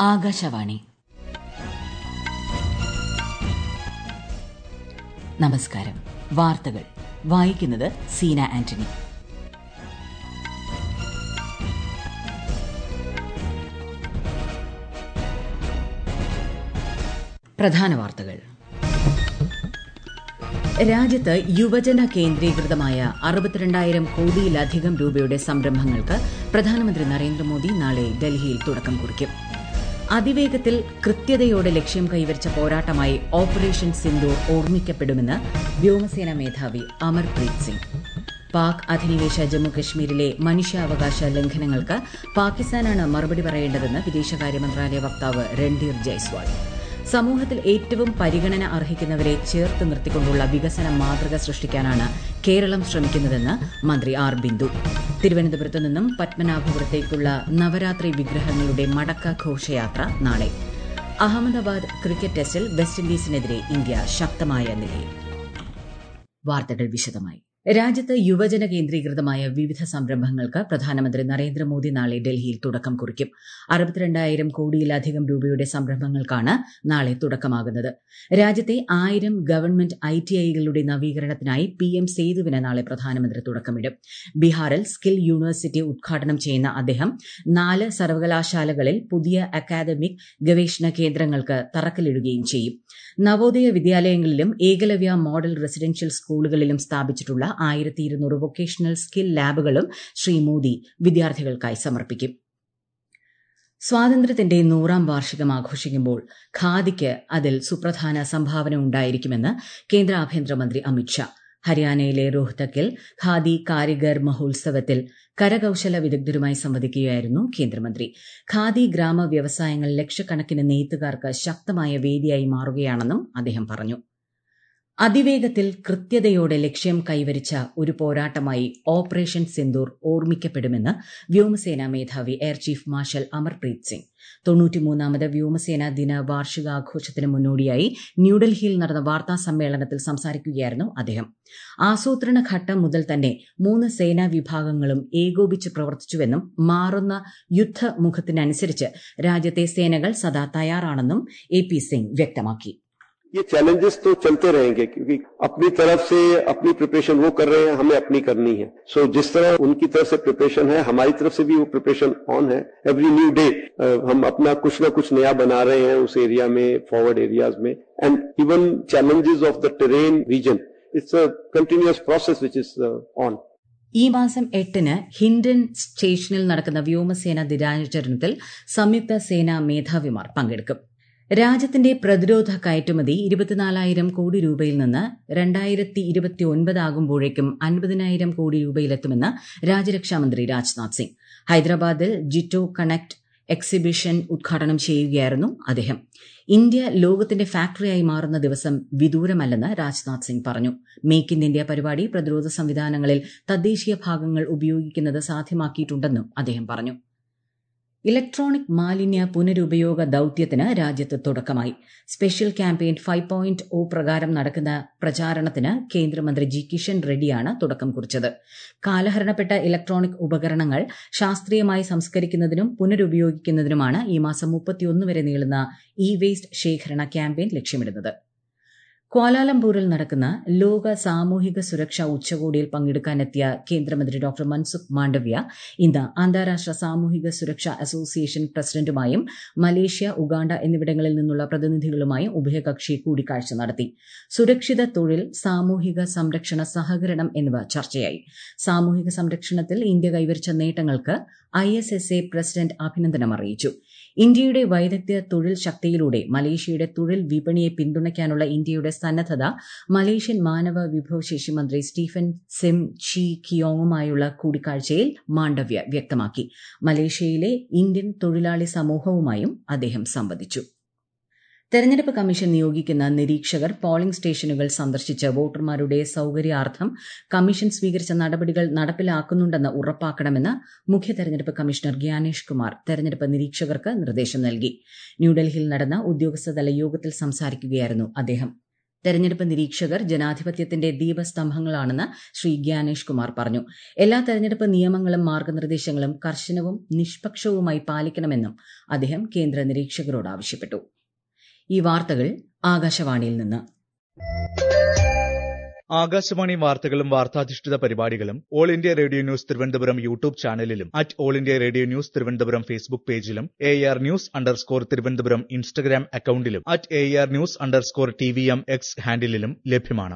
ആകാശവാണി. നമസ്കാരം. വാർത്തകൾ വായിക്കുന്നത് സീന ആന്റണി. പ്രധാന വാർത്തകൾ. രാജ്യത്ത് യുവജന കേന്ദ്രീകൃതമായ 62,000 കോടിയിലധികം രൂപയുടെ സംരംഭങ്ങൾക്ക് പ്രധാനമന്ത്രി നരേന്ദ്രമോദി നാളെ ഡൽഹിയിൽ തുടക്കം കുറിക്കും. അതിവേഗത്തിൽ കൃത്യതയോടെ ലക്ഷ്യം കൈവരിച്ച പോരാട്ടമായി ഓപ്പറേഷൻ സിന്ദൂർ ഓർമ്മിക്കപ്പെടുമെന്ന് വ്യോമസേനാ മേധാവി അമർപ്രീത് സിംഗ്. പാക് അധിനിവേശ ജമ്മുകശ്മീരിലെ മനുഷ്യാവകാശ ലംഘനങ്ങൾക്ക് പാകിസ്ഥാനാണ് മറുപടി പറയേണ്ടതെന്ന് വിദേശകാര്യ മന്ത്രാലയ വക്താവ് രൺധീർ ജയ്സ്വാൾ. സമൂഹത്തിൽ ഏറ്റവും പരിഗണന അർഹിക്കുന്നവരെ ചേർത്ത് നിർത്തിക്കൊണ്ടുള്ള വികസന മാതൃക സൃഷ്ടിക്കാനാണ് കേരളം ശ്രമിക്കുന്നതെന്ന് മന്ത്രി ആർ ബിന്ദു. തിരുവനന്തപുരത്ത് നിന്നും പത്മനാഭപുരത്തേക്കുള്ള നവരാത്രി വിഗ്രഹങ്ങളുടെ മടക്ക ഘോഷയാത്ര നാളെ. അഹമ്മദാബാദ് ക്രിക്കറ്റ് ടെസ്റ്റിൽ വെസ്റ്റ് ഇൻഡീസിനെതിരെ ഇന്ത്യ ശക്തമായ നിലയിൽ. വാർത്തകൾ വിശദമായി. രാജ്യത്ത് യുവജന കേന്ദ്രീകൃതമായ വിവിധ സംരംഭങ്ങൾക്ക് പ്രധാനമന്ത്രി നരേന്ദ്രമോദി നാളെ ഡൽഹിയിൽ തുടക്കം കുറിക്കും. 62,000 കോടിയിലധികം രൂപയുടെ സംരംഭങ്ങൾക്കാണ് നാളെ തുടക്കമാകുന്നത്. രാജ്യത്തെ 1000 ഗവൺമെന്റ് ITIകളുടെ നവീകരണത്തിനായി PM സേതുവിന് നാളെ പ്രധാനമന്ത്രി തുടക്കമിടും. ബീഹാറിൽ സ്കിൽ യൂണിവേഴ്സിറ്റി ഉദ്ഘാടനം ചെയ്യുന്ന അദ്ദേഹം 4 സർവകലാശാലകളിൽ പുതിയ അക്കാദമിക് ഗവേഷണ കേന്ദ്രങ്ങൾക്ക് തറക്കല്ലിടുകയും ചെയ്യും. നവോദയ വിദ്യാലയങ്ങളിലും ഏകലവ്യ മോഡൽ റെസിഡൻഷ്യൽ സ്കൂളുകളിലും സ്ഥാപിച്ചിട്ടുള്ള 1200 വൊക്കേഷണൽ സ്കിൽ ലാബുകളും ശ്രീ മോദി വിദ്യാർത്ഥികൾക്കായി സമർപ്പിക്കും. സ്വാതന്ത്ര്യത്തിന്റെ 100ാം വാർഷികം ആഘോഷിക്കുമ്പോൾ ഖാദിക്ക് അതിൽ സുപ്രധാന സംഭാവന ഉണ്ടായിരിക്കുമെന്ന് കേന്ദ്ര ആഭ്യന്തരമന്ത്രി അമിത്ഷാ. ഹരിയാനയിലെ റോഹ്തക്കിൽ ഖാദി കാരിഗർ മഹോത്സവത്തിൽ കരകൌശല വിദഗ്ധരുമായി സംവദിക്കുകയായിരുന്നു കേന്ദ്രമന്ത്രി. ഖാദി ഗ്രാമ വ്യവസായങ്ങൾ ലക്ഷക്കണക്കിന് നെയ്ത്തുകാർക്ക് ശക്തമായ വേദിയായി മാറുകയാണെന്നും അദ്ദേഹം പറഞ്ഞു. അതിവേഗത്തിൽ കൃത്യതയോടെ ലക്ഷ്യം കൈവരിച്ച ഒരു പോരാട്ടമായി ഓപ്പറേഷൻ സിന്ദൂർ ഓർമ്മിക്കപ്പെടുമെന്ന് വ്യോമസേനാ മേധാവി air chief marshal Amarpreet Singh. 93ാമത് വ്യോമസേനാ ദിന വാർഷികാഘോഷത്തിന് മുന്നോടിയായി ന്യൂഡൽഹിയിൽ നടന്ന വാർത്താ സമ്മേളനത്തിൽ സംസാരിക്കുകയായിരുന്നു അദ്ദേഹം. ആസൂത്രണ ഘട്ടം മുതൽ തന്നെ 3 സേനാ വിഭാഗങ്ങളും ഏകോപിച്ച് പ്രവർത്തിച്ചുവെന്നും മാറുന്ന യുദ്ധമുഖത്തിനനുസരിച്ച് രാജ്യത്തെ സേനകൾ സദാ തയ്യാറാണെന്നും AP സിംഗ് വ്യക്തമാക്കി. ये चैलेंजेस तो चलते रहेंगे क्योंकि अपनी तरफ से अपनी प्रिपरेशन वो कर रहे हैं, हमें अपनी करनी है. सो जिस तरह उनकी तरफ से प्रिपरेशन है, हमारी तरफ से भी वो प्रिपरेशन ऑन है. एवरी न्यू डे हम अपना कुछ ना कुछ नया बना रहे हैं उस एरिया में, फॉरवर्ड एरियाज में. And even challenges of the terrain region, it's a continuous process which is on. ഈ മാസം 8-ന് ഹിൻഡൻ സ്റ്റേഷനിൽ നടക്കുന്ന വ്യോമസേന ദിനാചരണത്തിൽ സംയുക്ത സേനാ മേധാവിമാർ പങ്കെടുക്കും. രാജ്യത്തിന്റെ പ്രതിരോധ കയറ്റുമതി 24,000 കോടി രൂപയിൽ നിന്ന് 2029 ആകുമ്പോഴേക്കും 50,000 കോടി രൂപയിലെത്തുമെന്ന് രാജ്യരക്ഷാമന്ത്രി രാജ്നാഥ് സിംഗ്. ഹൈദരാബാദിൽ ജിറ്റോ കണക്ട് എക്സിബിഷൻ ഉദ്ഘാടനം ചെയ്യുകയായിരുന്നു അദ്ദേഹം. ഇന്ത്യ ലോകത്തിന്റെ ഫാക്ടറിയായി മാറുന്ന ദിവസം വിദൂരമല്ലെന്ന് രാജ്നാഥ് സിംഗ് പറഞ്ഞു. മേക്ക് ഇൻ ഇന്ത്യ പരിപാടി പ്രതിരോധ സംവിധാനങ്ങളിൽ തദ്ദേശീയ ഭാഗങ്ങൾ ഉപയോഗിക്കുന്നത് സാധ്യമാക്കിയിട്ടുണ്ടെന്നും അദ്ദേഹം പറഞ്ഞു. ഇലക്ട്രോണിക് മാലിന്യ പുനരുപയോഗ ദൌത്യത്തിന് രാജ്യത്ത് തുടക്കമായി. സ്പെഷ്യൽ ക്യാമ്പയിൻ 5.0 പ്രകാരം നടക്കുന്ന പ്രചാരണത്തിന് കേന്ദ്രമന്ത്രി ജി കിഷൻ റെഡ്ഡിയാണ് തുടക്കം കുറിച്ചത്. കാലഹരണപ്പെട്ട ഇലക്ട്രോണിക് ഉപകരണങ്ങൾ ശാസ്ത്രീയമായി സംസ്കരിക്കുന്നതിനും പുനരുപയോഗിക്കുന്നതിനുമാണ് ഈ മാസം 31 വരെ നീളുന്ന വേസ്റ്റ് ശേഖരണ ക്യാമ്പയിൻ ലക്ഷ്യമിടുന്നത്. ക്വാലാലംപൂരിൽ നടക്കുന്ന ലോക സാമൂഹിക സുരക്ഷാ ഉച്ചകോടിയിൽ പങ്കെടുക്കാനെത്തിയ കേന്ദ്രമന്ത്രി ഡോക്ടർ മൻസുഖ് മാണ്ഡവ്യ ഇന്ന് അന്താരാഷ്ട്ര സാമൂഹിക സുരക്ഷാ അസോസിയേഷൻ പ്രസിഡന്റുമായും മലേഷ്യ, ഉഗാണ്ട എന്നിവിടങ്ങളിൽ നിന്നുള്ള പ്രതിനിധികളുമായും ഉഭയകക്ഷി കൂടിക്കാഴ്ച നടത്തി. സുരക്ഷിത തൊഴിൽ, സാമൂഹിക സംരക്ഷണ സഹകരണം എന്നിവ ചർച്ചയായി. സാമൂഹിക സംരക്ഷണത്തിൽ ഇന്ത്യ കൈവരിച്ച നേട്ടങ്ങൾക്ക് ISSA പ്രസിഡന്റ് അഭിനന്ദനം അറിയിച്ചു. ഇന്ത്യയുടെ വൈദഗ്ധ്യ തൊഴിൽ ശക്തിയിലൂടെ മലേഷ്യയുടെ തൊഴിൽ വിപണിയെ പിന്തുണയ്ക്കാനുള്ള ഇന്ത്യയുടെ സന്നദ്ധത മലേഷ്യൻ മാനവ വിഭവശേഷി മന്ത്രി സ്റ്റീഫൻ സിം ചി കിയോങ്ങുമായുള്ള കൂടിക്കാഴ്ചയിൽ മാണ്ഡവ്യ വ്യക്തമാക്കി. മലേഷ്യയിലെ ഇന്ത്യൻ തൊഴിലാളി സമൂഹവുമായും അദ്ദേഹം സംവദിച്ചു. തെരഞ്ഞെടുപ്പ് കമ്മീഷൻ നിയോഗിക്കുന്ന നിരീക്ഷകർ പോളിംഗ് സ്റ്റേഷനുകൾ സന്ദർശിച്ച് വോട്ടർമാരുടെ സൌകര്യാർത്ഥം കമ്മീഷൻ സ്വീകരിച്ച നടപടികൾ നടപ്പിലാക്കുന്നുണ്ടെന്ന് ഉറപ്പാക്കണമെന്ന് മുഖ്യ തെരഞ്ഞെടുപ്പ് കമ്മീഷണർ ഗ്യാനേഷ് കുമാർ തെരഞ്ഞെടുപ്പ് നിരീക്ഷകർക്ക് നിർദ്ദേശം നൽകി. ന്യൂഡൽഹിയിൽ നടന്ന ഉദ്യോഗസ്ഥതല യോഗത്തിൽ സംസാരിക്കുകയായിരുന്നു അദ്ദേഹം. തെരഞ്ഞെടുപ്പ് നിരീക്ഷകർ ജനാധിപത്യത്തിന്റെ ദീപസ്തംഭങ്ങളാണെന്ന് ശ്രീ ഗ്യാനേഷ് കുമാർ പറഞ്ഞു. എല്ലാ തെരഞ്ഞെടുപ്പ് നിയമങ്ങളും മാർഗനിർദ്ദേശങ്ങളും കർശനവും നിഷ്പക്ഷവുമായി പാലിക്കണമെന്നും അദ്ദേഹം കേന്ദ്ര നിരീക്ഷകരോട് ആവശ്യപ്പെട്ടു. ഈ വാർത്തകൾ ആകാശവാണിയിൽ നിന്ന്. ആകാശവാണി വാർത്തകളും വാർത്താധിഷ്ഠിത പരിപാടികളും all India radio news Thiruvananthapuram YouTube ചാനലിലും all India radio news Thiruvananthapuram Facebook പേജിലും AR News_ തിരുവനന്തപുരം ഇൻസ്റ്റഗ്രാം അക്കൌണ്ടിലും AR News_TVM X ഹാൻഡിലും ലഭ്യമാണ്.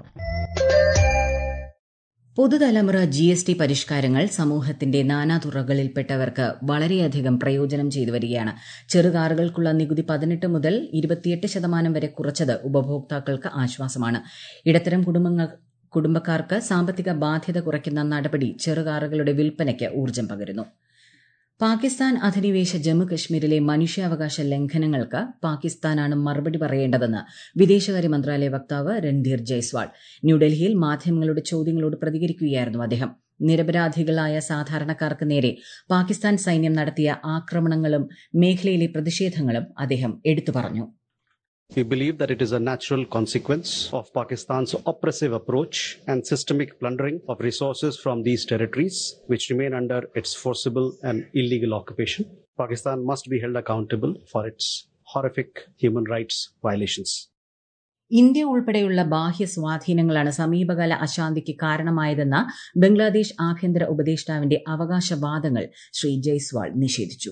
പുതുതലമുറ GST പരിഷ്കാരങ്ങൾ സമൂഹത്തിന്റെ നാനാതുറകളിൽപ്പെട്ടവർക്ക് വളരെയധികം പ്രയോജനം ചെയ്തു വരികയാണ്. ചെറുകാറുകൾക്കുള്ള നികുതി 18 മുതൽ 28% വരെ കുറച്ചത് ഉപഭോക്താക്കൾക്ക് ആശ്വാസമാണ്. ഇടത്തരം കുടുംബക്കാർക്ക് സാമ്പത്തിക ബാധ്യത കുറയ്ക്കുന്ന നടപടി ചെറുകാറുകളുടെ വിൽപ്പനയ്ക്ക് ഊർജ്ജം പകരുന്നു. പാകിസ്ഥാൻ അധിനിവേശ ജമ്മുകശ്മീരിലെ മനുഷ്യാവകാശ ലംഘനങ്ങൾക്ക് പാകിസ്ഥാനാണ് മറുപടി പറയേണ്ടതെന്ന് വിദേശകാര്യ മന്ത്രാലയ വക്താവ് രൺധീർ ജയ്സ്വാൾ ന്യൂഡൽഹിയിൽ മാധ്യമങ്ങളുടെ ചോദ്യങ്ങളോട് പ്രതികരിക്കുകയായിരുന്നു അദ്ദേഹം. നിരപരാധികളായ സാധാരണക്കാർക്ക് നേരെ പാകിസ്ഥാൻ സൈന്യം നടത്തിയ ആക്രമണങ്ങളും മേഖലയിലെ പ്രതിഷേധങ്ങളും അദ്ദേഹം എടുത്തു പറഞ്ഞു. We believe that it is a natural consequence of Pakistan's oppressive approach and systemic plundering of resources from these territories, which remain under its forcible and illegal occupation. Pakistan must be held accountable for its horrific human rights violations. India ഉൾപ്പെടെയുള്ള ബാഹ്യ സ്വാധീനങ്ങളാണ് സമീപകാല അശാന്തിക്ക് കാരണമായതെന്ന ബംഗ്ലാദേശ് ആഭ്യന്തര ഉപദേഷ്ടാവിന്റെ അവകാശവാദങ്ങൾ ശ്രീ ജയ്സ്വാൾ നിഷേധിച്ചു.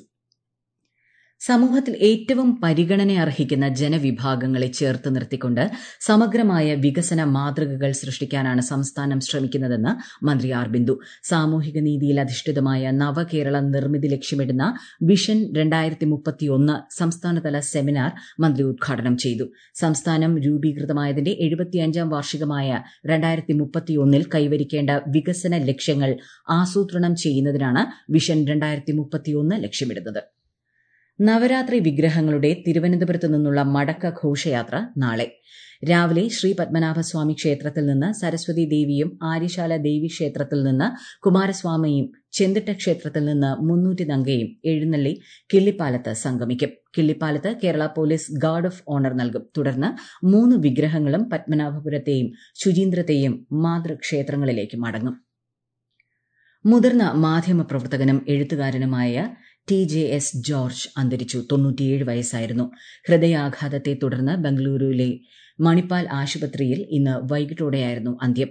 സമൂഹത്തിൽ ഏറ്റവും പരിഗണന അർഹിക്കുന്ന ജനവിഭാഗങ്ങളെ ചേർത്ത് നിർത്തിക്കൊണ്ട് സമഗ്രമായ വികസന മാതൃകകൾ സൃഷ്ടിക്കാനാണ് സംസ്ഥാനം ശ്രമിക്കുന്നതെന്ന് മന്ത്രി ആർ ബിന്ദു. സാമൂഹിക നീതിയിൽ അധിഷ്ഠിതമായ നവകേരള നിർമ്മിതി ലക്ഷ്യമിടുന്ന വിഷൻ 2031 സംസ്ഥാനതല സെമിനാർ മന്ത്രി ഉദ്ഘാടനം ചെയ്തു. സംസ്ഥാനം രൂപീകൃതമായതിന്റെ 75ാം വാർഷികമായ 2031 കൈവരിക്കേണ്ട വികസന ലക്ഷ്യങ്ങൾ ആസൂത്രണം ചെയ്യുന്നതിനാണ് വിഷൻ 2031 ലക്ഷ്യമിടുന്നത്. നവരാത്രി വിഗ്രഹങ്ങളുടെ തിരുവനന്തപുരത്ത് നിന്നുള്ള മടക്ക ഘോഷയാത്ര നാളെ രാവിലെ ശ്രീ പത്മനാഭസ്വാമി ക്ഷേത്രത്തിൽ നിന്ന് സരസ്വതി ദേവിയും ആര്യശാല ദേവി ക്ഷേത്രത്തിൽ നിന്ന് കുമാരസ്വാമിയും ചെന്തിട്ട ക്ഷേത്രത്തിൽ നിന്ന് 300 നങ്കയും എഴുന്നള്ളി കിള്ളിപ്പാലത്ത് സംഗമിക്കും. കിള്ളിപ്പാലത്ത് Kerala police guard of honour നൽകും. തുടർന്ന് 3 വിഗ്രഹങ്ങളും പത്മനാഭപുരത്തെയും ശുചീന്ദ്രത്തെയും മാതൃക്ഷേത്രങ്ങളിലേക്ക് മടങ്ങും. മുതിർന്ന മാധ്യമപ്രവർത്തകനും എഴുത്തുകാരനുമായ TJS ജോർജ് അന്തരിച്ചു. 97 വയസ്സായിരുന്നു. ഹൃദയാഘാതത്തെ തുടർന്ന് ബംഗളൂരുവിലെ മണിപ്പാൽ ആശുപത്രിയിൽ ഇന്ന് വൈകിട്ടോടെയായിരുന്നു അന്ത്യം.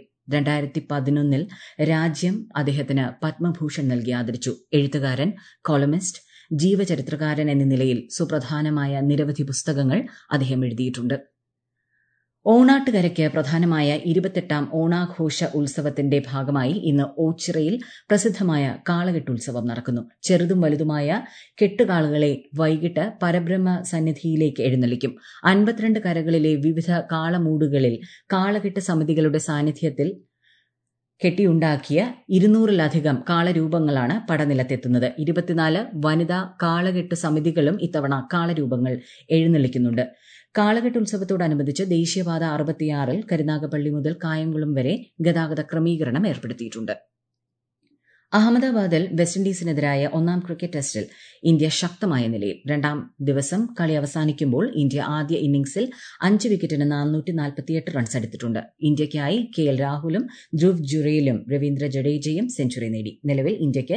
2011 രാജ്യം അദ്ദേഹത്തിന് പത്മഭൂഷൺ നൽകി ആദരിച്ചു. എഴുത്തുകാരൻ, കോളമിസ്റ്റ്, ജീവചരിത്രകാരൻ എന്ന നിലയിൽ സുപ്രധാനമായ നിരവധി പുസ്തകങ്ങൾ അദ്ദേഹം എഴുതിയിട്ടുണ്ട്. ഓണാട്ടുകരയ്ക്ക് പ്രധാനമായ 28ാം ഓണാഘോഷ ഉത്സവത്തിന്റെ ഭാഗമായി ഇന്ന് ഓച്ചിറയിൽ പ്രസിദ്ധമായ കാളകെട്ടുത്സവം നടക്കുന്നു. ചെറുതും വലുതുമായ കെട്ടുകാളകളെ വൈകിട്ട് പരബ്രഹ്മ സന്നിധിയിലേക്ക് എഴുന്നള്ളിക്കും. 52 കരകളിലെ വിവിധ കാളമൂടുകളിൽ കാളകെട്ട് സമിതികളുടെ സാന്നിധ്യത്തിൽ കെട്ടിയുണ്ടാക്കിയ 200-ലധികം കാളരൂപങ്ങളാണ് പടനിലത്തെത്തുന്നത്. 24 വനിതാ കാളകെട്ട് സമിതികളും ഇത്തവണ കാളരൂപങ്ങൾ എഴുന്നള്ളിക്കുന്നുണ്ട്. കാളകെട്ടുത്സവത്തോടനുബന്ധിച്ച് ദേശീയപാത 66 കരുനാഗപ്പള്ളി മുതൽ കായംകുളം വരെ ഗതാഗത ക്രമീകരണം ഏർപ്പെടുത്തിയിട്ടുണ്ട്. അഹമ്മദാബാദിൽ വെസ്റ്റ് ഇൻഡീസിനെതിരായ 1ാം ക്രിക്കറ്റ് ടെസ്റ്റിൽ ഇന്ത്യ ശക്തമായ നിലയിൽ. 2ാം ദിവസം കളി അവസാനിക്കുമ്പോൾ ഇന്ത്യ ആദ്യ ഇന്നിംഗ്സിൽ 5 വിക്കറ്റിന് 448 റൺസ് എടുത്തിട്ടുണ്ട്. ഇന്ത്യയ്ക്കായി KL രാഹുലും ധ്രുവ് ജുറേലും രവീന്ദ്ര ജഡേജയും സെഞ്ചുറി നേടി. നിലവിൽ ഇന്ത്യയ്ക്ക്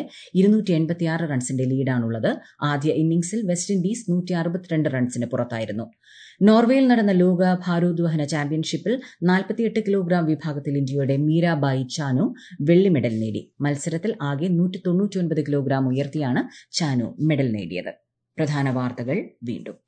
286 റൺസിന്റെ ലീഡാണുള്ളത്. ആദ്യ ഇന്നിംഗ്സിൽ വെസ്റ്റ് ഇൻഡീസ് 162 റൺസിന് പുറത്തായിരുന്നു. നോർവേയിൽ നടന്ന ലോക ഭാരോദ്വഹന ചാമ്പ്യൻഷിപ്പിൽ 48 കിലോഗ്രാം വിഭാഗത്തിൽ ഇന്ത്യയുടെ മീരാബായി ചാനു വെള്ളി മെഡൽ നേടി. മത്സരത്തിൽ ആകെ 199 കിലോഗ്രാം ഉയർത്തിയാണ് ചാനു മെഡൽ നേടിയത്. പ്രധാന വാർത്തകൾ വീണ്ടും.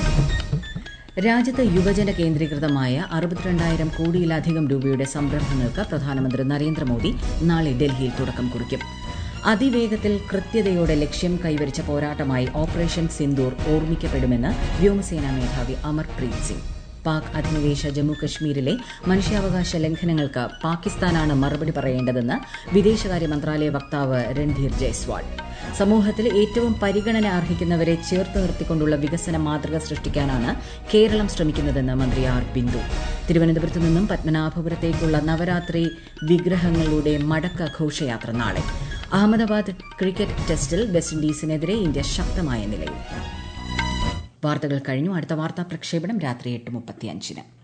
രാജ്യത്ത് യുവജന കേന്ദ്രീകൃതമായ 62,000 കോടിയിലധികം രൂപയുടെ സംരംഭങ്ങൾക്ക് പ്രധാനമന്ത്രി നരേന്ദ്രമോദി നാളെ ഡൽഹിയിൽ തുടക്കം കുറിക്കും. അതിവേഗത്തിൽ കൃത്യതയോടെ ലക്ഷ്യം കൈവരിച്ച പോരാട്ടമായി ഓപ്പറേഷൻ സിന്ദൂർ ഓർമ്മിക്കപ്പെടുമെന്ന് വ്യോമസേനാ മേധാവി അമർപ്രീത് സിംഗ്. പാക് അധിനിവേശ ജമ്മുകശ്മീരിലെ മനുഷ്യാവകാശ ലംഘനങ്ങൾക്ക് പാകിസ്ഥാനാണ് മറുപടി പറയേണ്ടതെന്ന് വിദേശകാര്യ മന്ത്രാലയ വക്താവ് രൺധീർ ജയ്സ്വാൾ. സമൂഹത്തിൽ ഏറ്റവും പരിഗണന അർഹിക്കുന്നവരെ ചേർത്ത് നിർത്തിക്കൊണ്ടുള്ള വികസന മാതൃക സൃഷ്ടിക്കാനാണ് കേരളം ശ്രമിക്കുന്നതെന്ന് മന്ത്രി ആർ ബിന്ദു. തിരുവനന്തപുരത്ത് നിന്നും പത്മനാഭപുരത്തേക്കുള്ള നവരാത്രി വിഗ്രഹങ്ങളുടെ മടക്ക ഘോഷയാത്ര നാളെ. അഹമ്മദാബാദ് ക്രിക്കറ്റ് ടെസ്റ്റിൽ വെസ്റ്റ് ഇൻഡീസിനെതിരെ ഇന്ത്യ ശക്തമായ നിലയിൽ. വാർത്തകൾ കഴിഞ്ഞു. അടുത്ത വാർത്താ പ്രക്ഷേപണം രാത്രി 8:35.